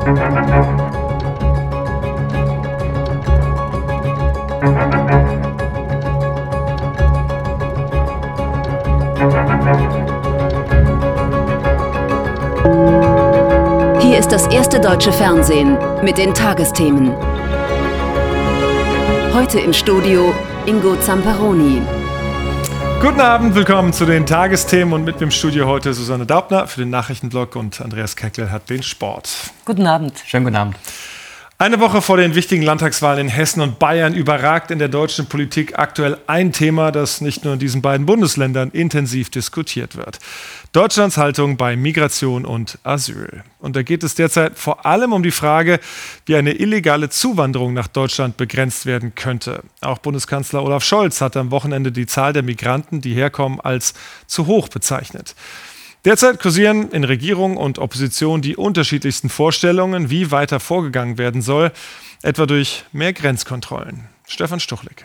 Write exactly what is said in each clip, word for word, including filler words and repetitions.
Hier ist das erste deutsche Fernsehen mit den Tagesthemen. Heute im Studio Ingo Zamperoni. Guten Abend, willkommen zu den Tagesthemen und mit mir im Studio heute Susanne Daubner für den Nachrichtenblock und Andreas Keckel hat den Sport. Guten Abend. Schönen guten Abend. Eine Woche vor den wichtigen Landtagswahlen in Hessen und Bayern überragt in der deutschen Politik aktuell ein Thema, das nicht nur in diesen beiden Bundesländern intensiv diskutiert wird. Deutschlands Haltung bei Migration und Asyl. Und da geht es derzeit vor allem um die Frage, wie eine illegale Zuwanderung nach Deutschland begrenzt werden könnte. Auch Bundeskanzler Olaf Scholz hat am Wochenende die Zahl der Migranten, die herkommen, als zu hoch bezeichnet. Derzeit kursieren in Regierung und Opposition die unterschiedlichsten Vorstellungen, wie weiter vorgegangen werden soll, etwa durch mehr Grenzkontrollen. Stefan Stuchlik.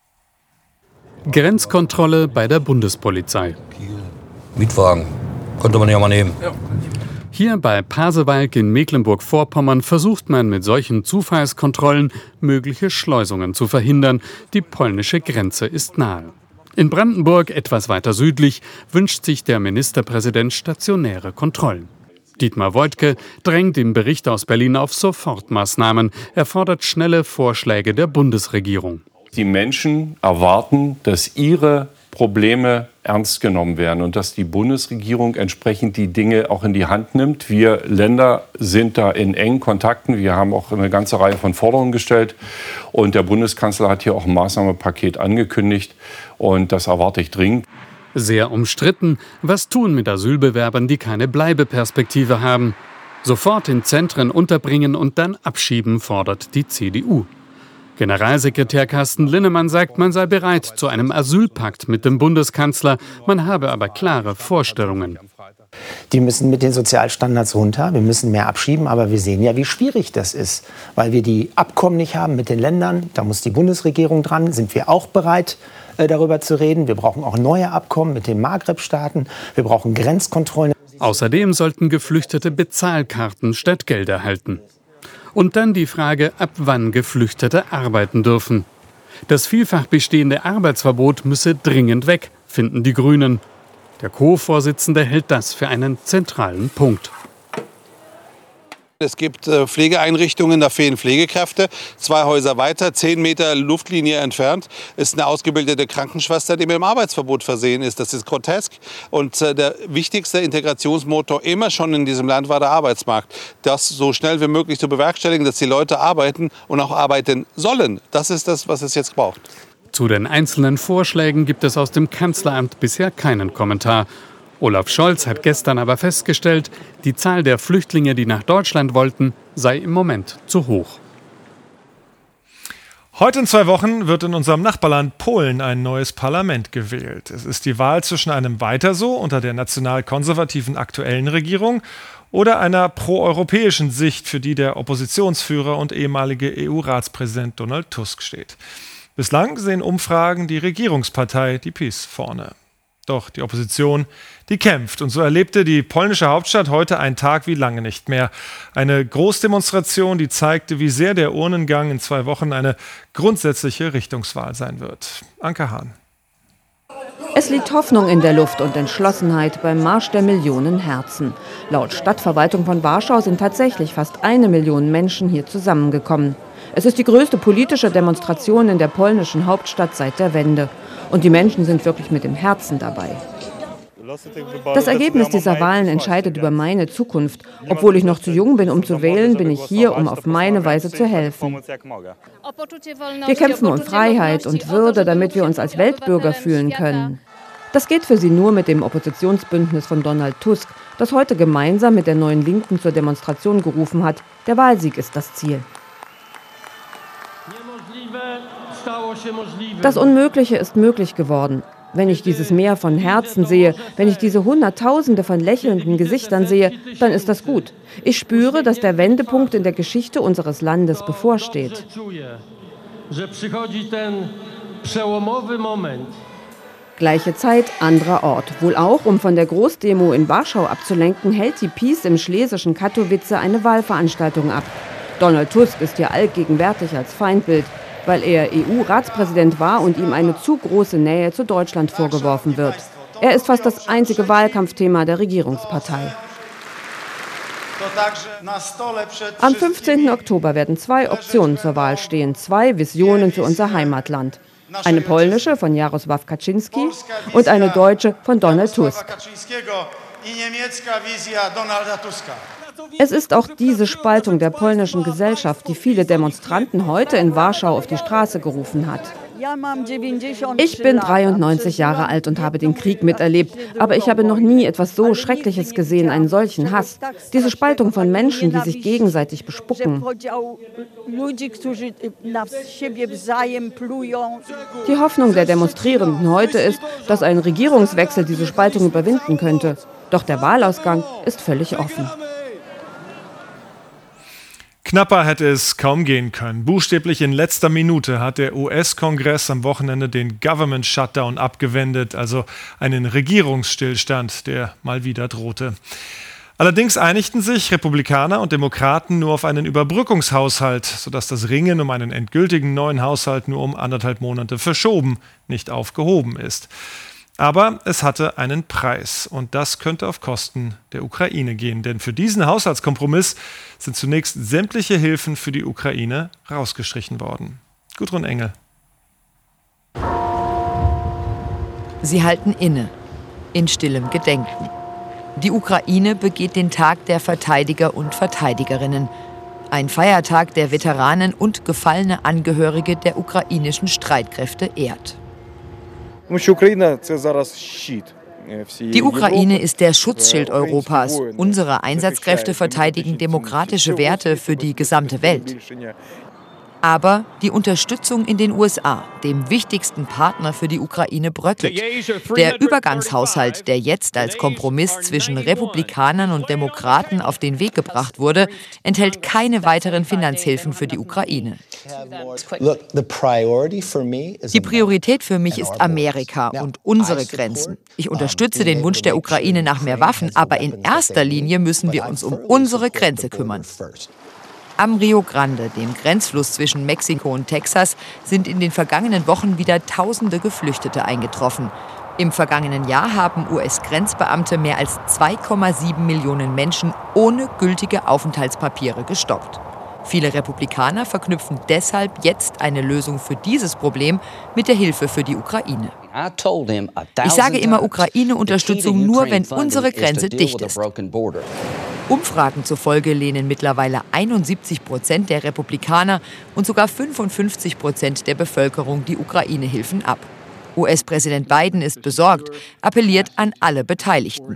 Grenzkontrolle bei der Bundespolizei. Mietwagen, konnte man ja mal nehmen. Ja. Hier bei Pasewalk in Mecklenburg-Vorpommern versucht man mit solchen Zufallskontrollen mögliche Schleusungen zu verhindern. Die polnische Grenze ist nahe. In Brandenburg, etwas weiter südlich, wünscht sich der Ministerpräsident stationäre Kontrollen. Dietmar Woidke drängt im Bericht aus Berlin auf Sofortmaßnahmen. Er fordert schnelle Vorschläge der Bundesregierung. Die Menschen erwarten, dass ihre Probleme ernst genommen werden und dass die Bundesregierung entsprechend die Dinge auch in die Hand nimmt. Wir Länder sind da in engen Kontakten. Wir haben auch eine ganze Reihe von Forderungen gestellt. Und der Bundeskanzler hat hier auch ein Maßnahmenpaket angekündigt. Und das erwarte ich dringend. Sehr umstritten. Was tun mit Asylbewerbern, die keine Bleibeperspektive haben? Sofort in Zentren unterbringen und dann abschieben, fordert die C D U. Generalsekretär Carsten Linnemann sagt, man sei bereit zu einem Asylpakt mit dem Bundeskanzler. Man habe aber klare Vorstellungen. Die müssen mit den Sozialstandards runter. Wir müssen mehr abschieben. Aber wir sehen ja, wie schwierig das ist, weil wir die Abkommen nicht haben mit den Ländern. Da muss die Bundesregierung dran. Sind wir auch bereit, äh, darüber zu reden? Wir brauchen auch neue Abkommen mit den Maghreb-Staaten. Wir brauchen Grenzkontrollen. Außerdem sollten Geflüchtete Bezahlkarten statt Geld erhalten. Und dann die Frage, ab wann Geflüchtete arbeiten dürfen. Das vielfach bestehende Arbeitsverbot müsse dringend weg, finden die Grünen. Der Co-Vorsitzende hält das für einen zentralen Punkt. Es gibt Pflegeeinrichtungen, da fehlen Pflegekräfte. Zwei Häuser weiter, zehn Meter Luftlinie entfernt, ist eine ausgebildete Krankenschwester, die mit dem Arbeitsverbot versehen ist. Das ist grotesk. Und der wichtigste Integrationsmotor immer schon in diesem Land war der Arbeitsmarkt. Das so schnell wie möglich zu bewerkstelligen, dass die Leute arbeiten und auch arbeiten sollen. Das ist das, was es jetzt braucht. Zu den einzelnen Vorschlägen gibt es aus dem Kanzleramt bisher keinen Kommentar. Olaf Scholz hat gestern aber festgestellt, die Zahl der Flüchtlinge, die nach Deutschland wollten, sei im Moment zu hoch. Heute in zwei Wochen wird in unserem Nachbarland Polen ein neues Parlament gewählt. Es ist die Wahl zwischen einem Weiter so unter der national-konservativen aktuellen Regierung oder einer proeuropäischen Sicht, für die der Oppositionsführer und ehemalige E U-Ratspräsident Donald Tusk steht. Bislang sehen Umfragen die Regierungspartei, die PiS, vorne. Doch die Opposition, die kämpft. Und so erlebte die polnische Hauptstadt heute einen Tag wie lange nicht mehr. Eine Großdemonstration, die zeigte, wie sehr der Urnengang in zwei Wochen eine grundsätzliche Richtungswahl sein wird. Anke Hahn. Es liegt Hoffnung in der Luft und Entschlossenheit beim Marsch der Millionen Herzen. Laut Stadtverwaltung von Warschau sind tatsächlich fast eine Million Menschen hier zusammengekommen. Es ist die größte politische Demonstration in der polnischen Hauptstadt seit der Wende. Und die Menschen sind wirklich mit dem Herzen dabei. Das Ergebnis dieser Wahlen entscheidet über meine Zukunft. Obwohl ich noch zu jung bin, um zu wählen, bin ich hier, um auf meine Weise zu helfen. Wir kämpfen um Freiheit und Würde, damit wir uns als Weltbürger fühlen können. Das geht für sie nur mit dem Oppositionsbündnis von Donald Tusk, das heute gemeinsam mit der Neuen Linken zur Demonstration gerufen hat. Der Wahlsieg ist das Ziel. Das Unmögliche ist möglich geworden. Wenn ich dieses Meer von Herzen sehe, wenn ich diese Hunderttausende von lächelnden Gesichtern sehe, dann ist das gut. Ich spüre, dass der Wendepunkt in der Geschichte unseres Landes bevorsteht. Gleiche Zeit, anderer Ort. Wohl auch, um von der Großdemo in Warschau abzulenken, hält die PiS im schlesischen Katowice eine Wahlveranstaltung ab. Donald Tusk ist hier allgegenwärtig als Feindbild, weil er E U-Ratspräsident war und ihm eine zu große Nähe zu Deutschland vorgeworfen wird. Er ist fast das einzige Wahlkampfthema der Regierungspartei. Am fünfzehnten Oktober werden zwei Optionen zur Wahl stehen, zwei Visionen für unser Heimatland. Eine polnische von Jarosław Kaczynski und eine deutsche von Donald Tusk. Es ist auch diese Spaltung der polnischen Gesellschaft, die viele Demonstranten heute in Warschau auf die Straße gerufen hat. Ich bin dreiundneunzig Jahre alt und habe den Krieg miterlebt, aber ich habe noch nie etwas so Schreckliches gesehen, einen solchen Hass. Diese Spaltung von Menschen, die sich gegenseitig bespucken. Die Hoffnung der Demonstrierenden heute ist, dass ein Regierungswechsel diese Spaltung überwinden könnte. Doch der Wahlausgang ist völlig offen. Knapper hätte es kaum gehen können. Buchstäblich in letzter Minute hat der U S-Kongress am Wochenende den Government Shutdown abgewendet, also einen Regierungsstillstand, der mal wieder drohte. Allerdings einigten sich Republikaner und Demokraten nur auf einen Überbrückungshaushalt, sodass das Ringen um einen endgültigen neuen Haushalt nur um anderthalb Monate verschoben, nicht aufgehoben ist. Aber es hatte einen Preis und das könnte auf Kosten der Ukraine gehen. Denn für diesen Haushaltskompromiss sind zunächst sämtliche Hilfen für die Ukraine rausgestrichen worden. Gudrun Engel. Sie halten inne, in stillem Gedenken. Die Ukraine begeht den Tag der Verteidiger und Verteidigerinnen. Ein Feiertag, der Veteranen und gefallene Angehörige der ukrainischen Streitkräfte ehrt. Die Ukraine ist der Schutzschild Europas. Unsere Einsatzkräfte verteidigen demokratische Werte für die gesamte Welt. Aber die Unterstützung in den U S A, dem wichtigsten Partner für die Ukraine, bröckelt. Der Übergangshaushalt, der jetzt als Kompromiss zwischen Republikanern und Demokraten auf den Weg gebracht wurde, enthält keine weiteren Finanzhilfen für die Ukraine. Die Priorität für mich ist Amerika und unsere Grenzen. Ich unterstütze den Wunsch der Ukraine nach mehr Waffen, aber in erster Linie müssen wir uns um unsere Grenze kümmern. Am Rio Grande, dem Grenzfluss zwischen Mexiko und Texas, sind in den vergangenen Wochen wieder tausende Geflüchtete eingetroffen. Im vergangenen Jahr haben U S-Grenzbeamte mehr als zwei Komma sieben Millionen Menschen ohne gültige Aufenthaltspapiere gestoppt. Viele Republikaner verknüpfen deshalb jetzt eine Lösung für dieses Problem mit der Hilfe für die Ukraine. Ich sage immer Ukraine-Unterstützung nur, wenn unsere Grenze dicht ist. Umfragen zufolge lehnen mittlerweile einundsiebzig Prozent der Republikaner und sogar fünfundfünfzig Prozent der Bevölkerung die Ukraine-Hilfen ab. U S-Präsident Biden ist besorgt, appelliert an alle Beteiligten.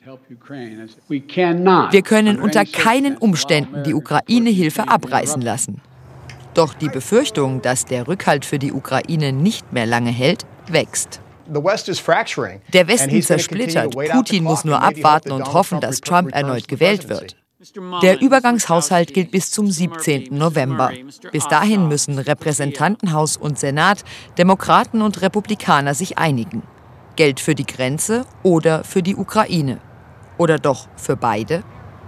Wir können unter keinen Umständen die Ukraine-Hilfe abreißen lassen. Doch die Befürchtung, dass der Rückhalt für die Ukraine nicht mehr lange hält, wächst. Der Westen zersplittert. Putin muss nur abwarten und hoffen, dass Trump erneut gewählt wird. Der Übergangshaushalt gilt bis zum siebzehnten November. Bis dahin müssen Repräsentantenhaus und Senat, Demokraten und Republikaner sich einigen. Geld für die Grenze oder für die Ukraine? Oder doch für beide?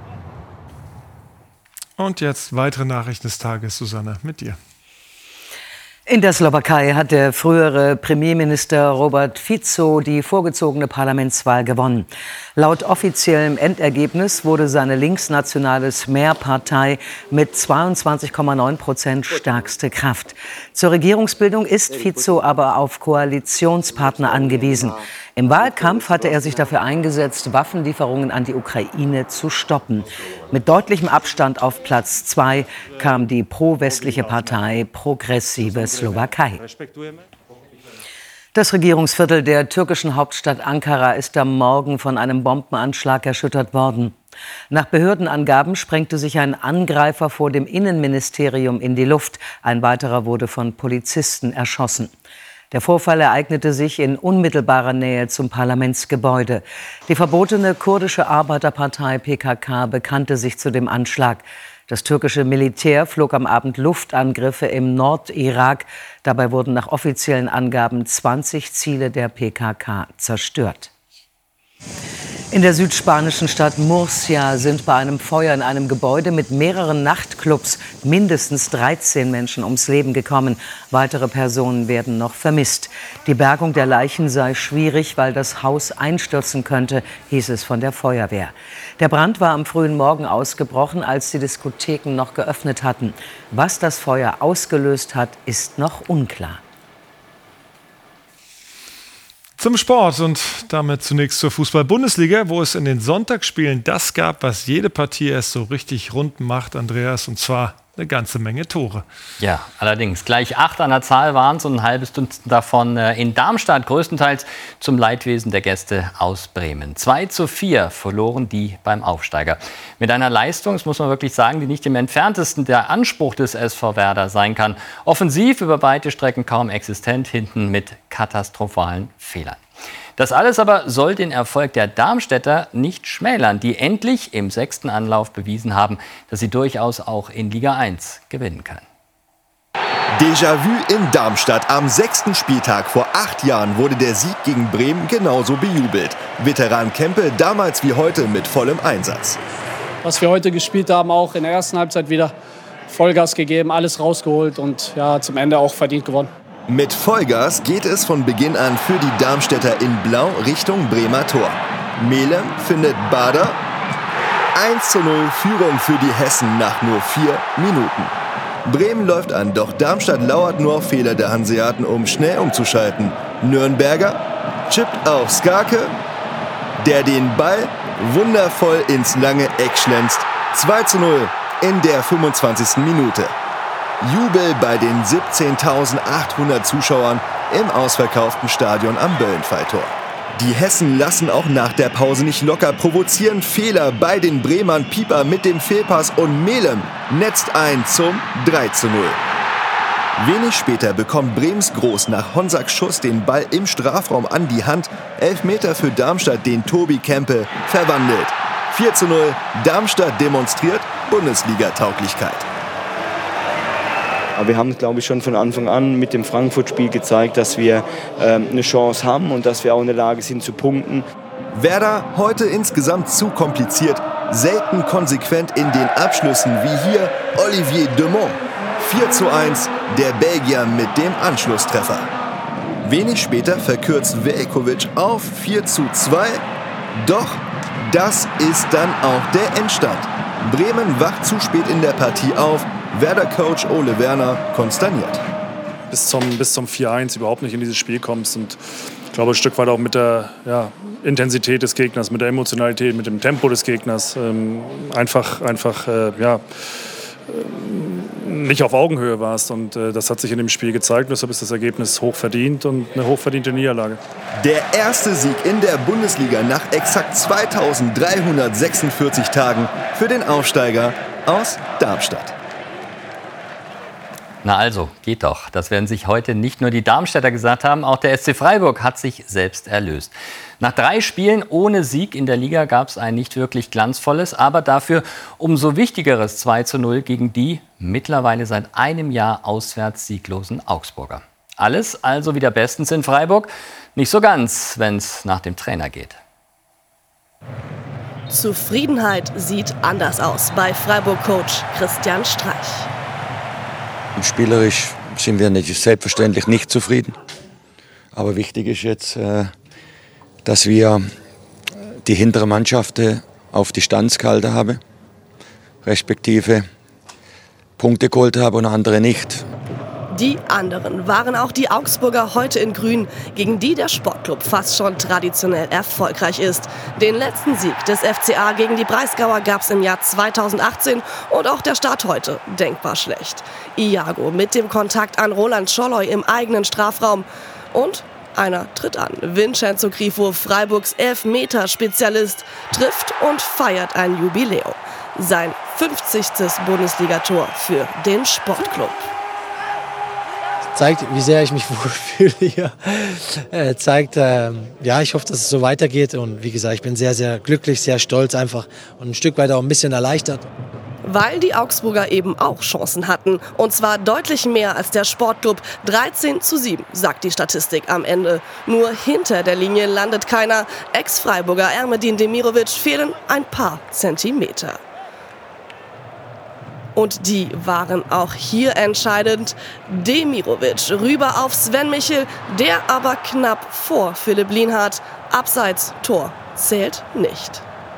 Und jetzt weitere Nachrichten des Tages, Susanne, mit dir. In der Slowakei hat der frühere Premierminister Robert Fico die vorgezogene Parlamentswahl gewonnen. Laut offiziellem Endergebnis wurde seine linksnationale Smer-Partei mit zweiundzwanzig Komma neun Prozent stärkste Kraft. Zur Regierungsbildung ist Fico aber auf Koalitionspartner angewiesen. Im Wahlkampf hatte er sich dafür eingesetzt, Waffenlieferungen an die Ukraine zu stoppen. Mit deutlichem Abstand auf Platz zwei kam die pro-westliche Partei Progressive Slowakei. Das Regierungsviertel der türkischen Hauptstadt Ankara ist am Morgen von einem Bombenanschlag erschüttert worden. Nach Behördenangaben sprengte sich ein Angreifer vor dem Innenministerium in die Luft. Ein weiterer wurde von Polizisten erschossen. Der Vorfall ereignete sich in unmittelbarer Nähe zum Parlamentsgebäude. Die verbotene kurdische Arbeiterpartei P K K bekannte sich zu dem Anschlag. Das türkische Militär flog am Abend Luftangriffe im Nordirak. Dabei wurden nach offiziellen Angaben zwanzig Ziele der P K K zerstört. In der südspanischen Stadt Murcia sind bei einem Feuer in einem Gebäude mit mehreren Nachtclubs mindestens dreizehn Menschen ums Leben gekommen. Weitere Personen werden noch vermisst. Die Bergung der Leichen sei schwierig, weil das Haus einstürzen könnte, hieß es von der Feuerwehr. Der Brand war am frühen Morgen ausgebrochen, als die Diskotheken noch geöffnet hatten. Was das Feuer ausgelöst hat, ist noch unklar. Zum Sport und damit zunächst zur Fußball-Bundesliga, wo es in den Sonntagsspielen das gab, was jede Partie erst so richtig rund macht, Andreas, und zwar eine ganze Menge Tore. Ja, allerdings. Gleich acht an der Zahl waren es und ein halbes Dutzend davon in Darmstadt, größtenteils zum Leidwesen der Gäste aus Bremen. zwei zu vier verloren die beim Aufsteiger. Mit einer Leistung, das muss man wirklich sagen, die nicht im entferntesten der Anspruch des S V Werder sein kann. Offensiv über weite Strecken kaum existent, hinten mit katastrophalen Fehlern. Das alles aber soll den Erfolg der Darmstädter nicht schmälern, die endlich im sechsten Anlauf bewiesen haben, dass sie durchaus auch in Liga eins gewinnen können. Déjà-vu in Darmstadt. Am sechsten Spieltag vor acht Jahren wurde der Sieg gegen Bremen genauso bejubelt. Veteran Kempe damals wie heute mit vollem Einsatz. Was wir heute gespielt haben, auch in der ersten Halbzeit wieder Vollgas gegeben, alles rausgeholt und ja, zum Ende auch verdient gewonnen. Mit Vollgas geht es von Beginn an für die Darmstädter in Blau Richtung Bremer Tor. Melem findet Bader. eins zu null Führung für die Hessen nach nur vier Minuten. Bremen läuft an, doch Darmstadt lauert nur auf Fehler der Hanseaten, um schnell umzuschalten. Nürnberger chippt auf Skarke, der den Ball wundervoll ins lange Eck schlänzt. zwei zu null in der fünfundzwanzigsten Minute. Jubel bei den siebzehntausendachthundert Zuschauern im ausverkauften Stadion am Böllenfalltor. Die Hessen lassen auch nach der Pause nicht locker, provozieren Fehler bei den Bremern. Pieper mit dem Fehlpass und Melem netzt ein zum drei zu null. Wenig später bekommt Bremens Groß nach Honsaks Schuss den Ball im Strafraum an die Hand. Elfmeter für Darmstadt, den Tobi Kempe verwandelt. vier zu null, Darmstadt demonstriert Bundesliga-Tauglichkeit. Aber wir haben, glaube ich, schon von Anfang an mit dem Frankfurt-Spiel gezeigt, dass wir ähm, eine Chance haben und dass wir auch in der Lage sind zu punkten. Werder heute insgesamt zu kompliziert, selten konsequent in den Abschlüssen wie hier Olivier Demont. vier zu eins, der Belgier mit dem Anschlusstreffer. Wenig später verkürzt Veljkovic auf vier zu zwei. Doch das ist dann auch der Endstand. Bremen wacht zu spät in der Partie auf. Werder-Coach Ole Werner konsterniert. Bis zum, bis zum vier eins überhaupt nicht in dieses Spiel kommst. Und ich glaube, ein Stück weit auch mit der ja, Intensität des Gegners, mit der Emotionalität, mit dem Tempo des Gegners. Ähm, einfach einfach äh, ja, äh, nicht auf Augenhöhe warst. Und äh, das hat sich in dem Spiel gezeigt. Deshalb ist das Ergebnis hoch verdient und eine hochverdiente Niederlage. Der erste Sieg in der Bundesliga nach exakt zweitausenddreihundertsechsundvierzig Tagen für den Aufsteiger aus Darmstadt. Na also, geht doch. Das werden sich heute nicht nur die Darmstädter gesagt haben, auch der S C Freiburg hat sich selbst erlöst. Nach drei Spielen ohne Sieg in der Liga gab es ein nicht wirklich glanzvolles, aber dafür umso wichtigeres zwei zu null gegen die mittlerweile seit einem Jahr auswärts sieglosen Augsburger. Alles also wieder bestens in Freiburg. Nicht so ganz, wenn es nach dem Trainer geht. Zufriedenheit sieht anders aus bei Freiburg-Coach Christian Streich. Spielerisch sind wir nicht, selbstverständlich nicht zufrieden. Aber wichtig ist jetzt, dass wir die hintere Mannschaft auf Distanz gehalten haben, respektive Punkte geholt haben und andere nicht. Die anderen waren auch die Augsburger heute in Grün, gegen die der Sportclub fast schon traditionell erfolgreich ist. Den letzten Sieg des F C A gegen die Breisgauer gab es im Jahr zweitausendachtzehn und auch der Start heute denkbar schlecht. Iago mit dem Kontakt an Roland Scholloy im eigenen Strafraum und einer tritt an. Vincenzo Grifo, Freiburgs Elfmeter-Spezialist, trifft und feiert ein Jubiläum. Sein fünfzigstes Bundesligator für den Sportclub. Zeigt, wie sehr ich mich wohlfühle hier. Äh, zeigt, äh, ja, ich hoffe, dass es so weitergeht. Und wie gesagt, ich bin sehr, sehr glücklich, sehr stolz einfach und ein Stück weit auch ein bisschen erleichtert. weil die Augsburger eben auch Chancen hatten. Und zwar deutlich mehr als der Sportclub. dreizehn zu sieben, sagt die Statistik am Ende. Nur hinter der Linie landet keiner. Ex-Freiburger Ermedin Demirovic fehlen ein paar Zentimeter. Und die waren auch hier entscheidend. Demirovic rüber auf Sven Michel, der aber knapp vor Philipp Lienhardt. Abseits, Tor zählt nicht.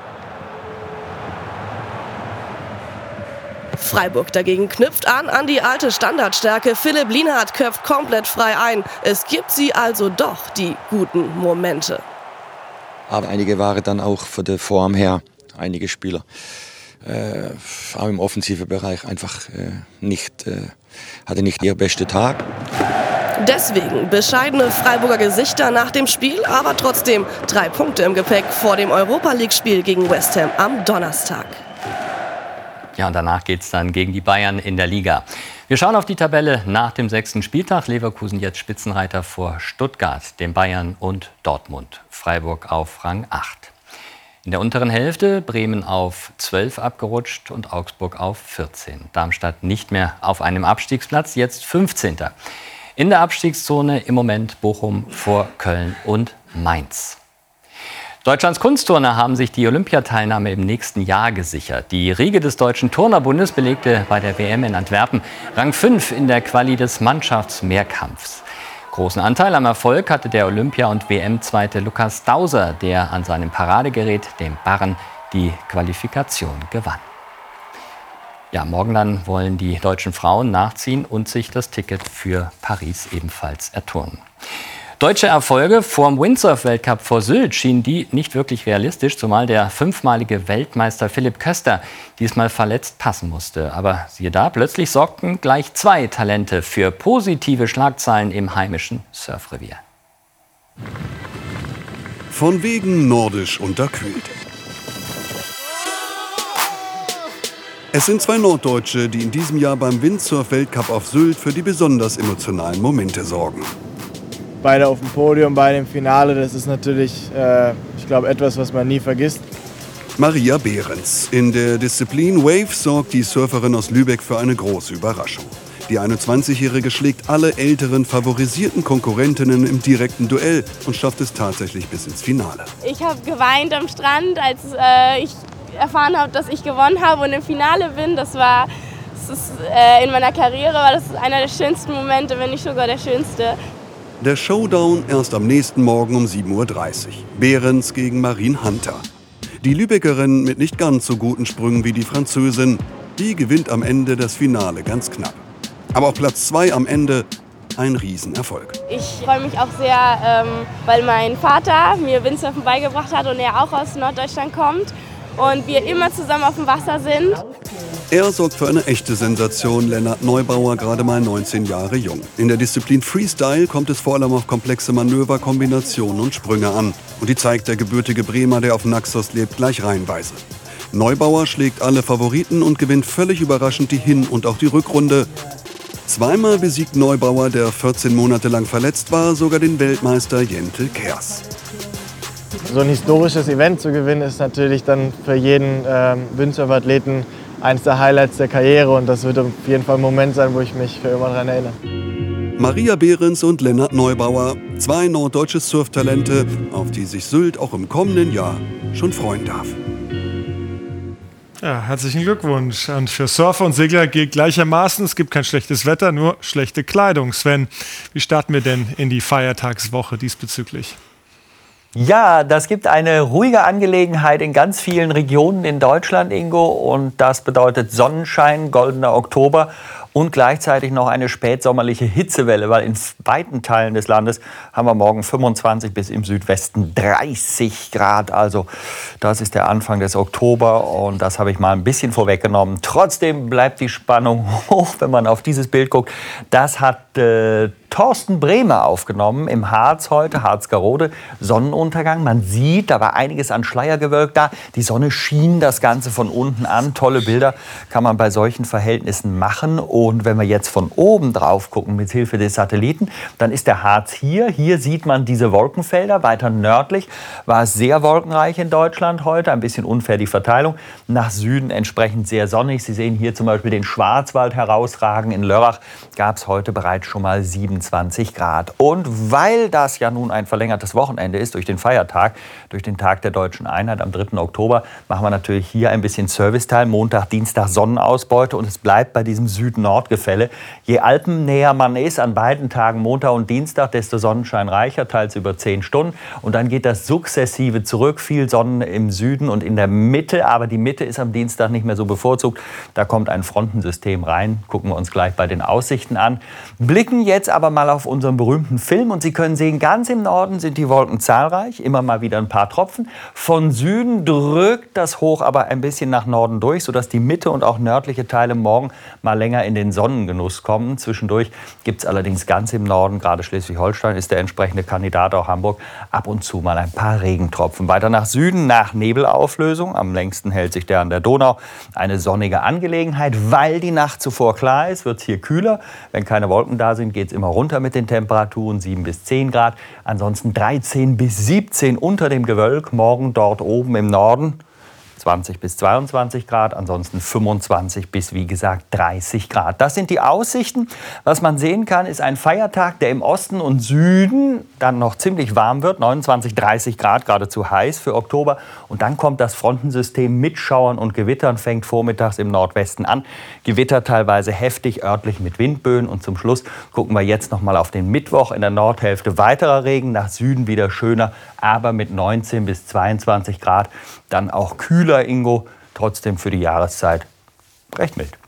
Freiburg dagegen knüpft an an die alte Standardstärke. Philipp Lienhardt köpft komplett frei ein. Es gibt sie also doch, die guten Momente. Aber einige waren dann auch von der Form her, einige Spieler, äh, auch im offensiven Bereich einfach äh, nicht, äh, hatte nicht ihr besten Tag. Deswegen bescheidene Freiburger Gesichter nach dem Spiel, aber trotzdem drei Punkte im Gepäck vor dem Europa-League-Spiel gegen West Ham am Donnerstag. Ja, und danach geht es dann gegen die Bayern in der Liga. Wir schauen auf die Tabelle nach dem sechsten Spieltag. Leverkusen jetzt Spitzenreiter vor Stuttgart, den Bayern und Dortmund. Freiburg auf Rang acht. In der unteren Hälfte Bremen auf zwölf abgerutscht und Augsburg auf vierzehn. Darmstadt nicht mehr auf einem Abstiegsplatz, jetzt fünfzehnter. In der Abstiegszone im Moment Bochum vor Köln und Mainz. Deutschlands Kunstturner haben sich die Olympiateilnahme im nächsten Jahr gesichert. Die Riege des Deutschen Turnerbundes belegte bei der W M in Antwerpen Rang fünf in der Quali des Mannschaftsmehrkampfs. Großen Anteil am Erfolg hatte der Olympia- und W M-Zweite Lukas Dauser, der an seinem Paradegerät, dem Barren, die Qualifikation gewann. Ja, morgen dann wollen die deutschen Frauen nachziehen und sich das Ticket für Paris ebenfalls erturnen. Deutsche Erfolge vorm Windsurf-Weltcup vor Sylt schienen die nicht wirklich realistisch, zumal der fünfmalige Weltmeister Philipp Köster diesmal verletzt passen musste. Aber siehe da, plötzlich sorgten gleich zwei Talente für positive Schlagzeilen im heimischen Surfrevier. Von wegen nordisch unterkühlt. Es sind zwei Norddeutsche, die in diesem Jahr beim Windsurf-Weltcup auf Sylt für die besonders emotionalen Momente sorgen. Beide auf dem Podium, beide im Finale, das ist natürlich, äh, ich glaube, etwas, was man nie vergisst. Maria Behrens. In der Disziplin Wave sorgt die Surferin aus Lübeck für eine große Überraschung. Die einundzwanzigjährige schlägt alle älteren favorisierten Konkurrentinnen im direkten Duell und schafft es tatsächlich bis ins Finale. Ich habe geweint am Strand, als äh, ich erfahren habe, dass ich gewonnen habe und im Finale bin. Das war, das ist, äh, in meiner Karriere war das einer der schönsten Momente, wenn nicht sogar der schönste. Der Showdown erst am nächsten Morgen um sieben Uhr dreißig. Behrens gegen Marine Hunter. Die Lübeckerin mit nicht ganz so guten Sprüngen wie die Französin, die gewinnt am Ende das Finale ganz knapp. Aber auf Platz zwei am Ende ein Riesenerfolg. Ich freue mich auch sehr, ähm, weil mein Vater mir Windsurfen beigebracht hat und er auch aus Norddeutschland kommt und wir immer zusammen auf dem Wasser sind. Er sorgt für eine echte Sensation, Lennart Neubauer, gerade mal neunzehn Jahre jung. In der Disziplin Freestyle kommt es vor allem auf komplexe Manöver, Kombinationen und Sprünge an. Und die zeigt der gebürtige Bremer, der auf Naxos lebt, gleich reihenweise. Neubauer schlägt alle Favoriten und gewinnt völlig überraschend die Hin- und auch die Rückrunde. Zweimal besiegt Neubauer, der vierzehn Monate lang verletzt war, sogar den Weltmeister Jentel Kers. So ein historisches Event zu gewinnen, ist natürlich dann für jeden ähm, Windsurf-Athleten eines der Highlights der Karriere und das wird auf jeden Fall ein Moment sein, wo ich mich für immer daran erinnere. Maria Behrens und Lennart Neubauer, zwei norddeutsche Surftalente, auf die sich Sylt auch im kommenden Jahr schon freuen darf. Ja, herzlichen Glückwunsch. Und für Surfer und Segler gilt gleichermaßen, es gibt kein schlechtes Wetter, nur schlechte Kleidung. Sven, wie starten wir denn in die Feiertagswoche diesbezüglich? Ja, das gibt eine ruhige Angelegenheit in ganz vielen Regionen in Deutschland, Ingo. Und das bedeutet Sonnenschein, goldener Oktober und gleichzeitig noch eine spätsommerliche Hitzewelle, weil in weiten Teilen des Landes haben wir morgen fünfundzwanzig bis im Südwesten dreißig Grad. Also das ist der Anfang des Oktober und das habe ich mal ein bisschen vorweggenommen. Trotzdem bleibt die Spannung hoch, wenn man auf dieses Bild guckt. Das hat äh, Thorsten Bremer aufgenommen im Harz heute, Harzgerode, Sonnenuntergang. Man sieht, da war einiges an Schleiergewölk da. Die Sonne schien das Ganze von unten an. Tolle Bilder kann man bei solchen Verhältnissen machen. Und Und wenn wir jetzt von oben drauf gucken, mit Hilfe des Satelliten, dann ist der Harz hier. Hier sieht man diese Wolkenfelder. Weiter nördlich war es sehr wolkenreich in Deutschland heute. Ein bisschen unfair die Verteilung. Nach Süden entsprechend sehr sonnig. Sie sehen hier zum Beispiel den Schwarzwald herausragen. In Lörrach gab es heute bereits schon mal siebenundzwanzig Grad. Und weil das ja nun ein verlängertes Wochenende ist durch den Feiertag, durch den Tag der Deutschen Einheit am dritten Oktober, machen wir natürlich hier ein bisschen Serviceteil. Montag, Dienstag Sonnenausbeute und es bleibt bei diesem Süd-Nord-Gefälle. Je alpennäher man ist, an beiden Tagen, Montag und Dienstag, desto sonnenscheinreicher, teils über zehn Stunden. Und dann geht das sukzessive zurück. Viel Sonne im Süden und in der Mitte, aber die Mitte ist am Dienstag nicht mehr so bevorzugt. Da kommt ein Frontensystem rein. Gucken wir uns gleich bei den Aussichten an. Blicken jetzt aber mal auf unseren berühmten Film und Sie können sehen, ganz im Norden sind die Wolken zahlreich, immer mal wieder ein paar Tropfen. Von Süden drückt das Hoch aber ein bisschen nach Norden durch, sodass die Mitte und auch nördliche Teile morgen mal länger in den Sonnengenuss kommen. Zwischendurch gibt es allerdings ganz im Norden, gerade Schleswig-Holstein ist der entsprechende Kandidat, auch Hamburg, ab und zu mal ein paar Regentropfen. Weiter nach Süden, nach Nebelauflösung, am längsten hält sich der an der Donau, eine sonnige Angelegenheit, weil die Nacht zuvor klar ist, wird es hier kühler. Wenn keine Wolken da sind, geht es immer runter mit den Temperaturen, sieben bis zehn Grad. Ansonsten dreizehn bis siebzehn unter dem Gewölk, morgen dort oben im Norden. zwanzig bis zweiundzwanzig Grad, ansonsten fünfundzwanzig bis, wie gesagt, dreißig Grad. Das sind die Aussichten. Was man sehen kann, ist ein Feiertag, der im Osten und Süden dann noch ziemlich warm wird, neunundzwanzig, dreißig Grad, geradezu heiß für Oktober. Und dann kommt das Frontensystem mit Schauern und Gewittern, fängt vormittags im Nordwesten an. Gewitter teilweise heftig, örtlich mit Windböen. Und zum Schluss gucken wir jetzt noch mal auf den Mittwoch. In der Nordhälfte weiterer Regen, nach Süden wieder schöner, aber mit neunzehn bis zweiundzwanzig Grad. Dann auch kühler, Ingo, trotzdem für die Jahreszeit recht mild.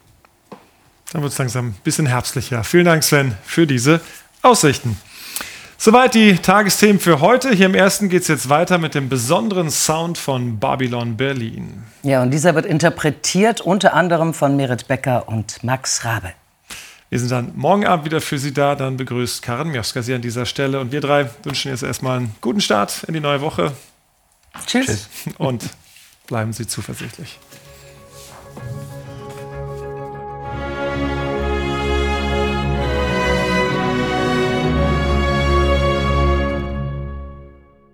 Dann wird es langsam ein bisschen herbstlicher. Vielen Dank, Sven, für diese Aussichten. Soweit die Tagesthemen für heute. Hier im Ersten geht es jetzt weiter mit dem besonderen Sound von Babylon Berlin. Ja, und dieser wird interpretiert unter anderem von Merit Becker und Max Rabe. Wir sind dann morgen Abend wieder für Sie da. Dann begrüßt Karin Mioska Sie an dieser Stelle. Und wir drei wünschen jetzt erstmal einen guten Start in die neue Woche. Tschüss. Und bleiben Sie zuversichtlich.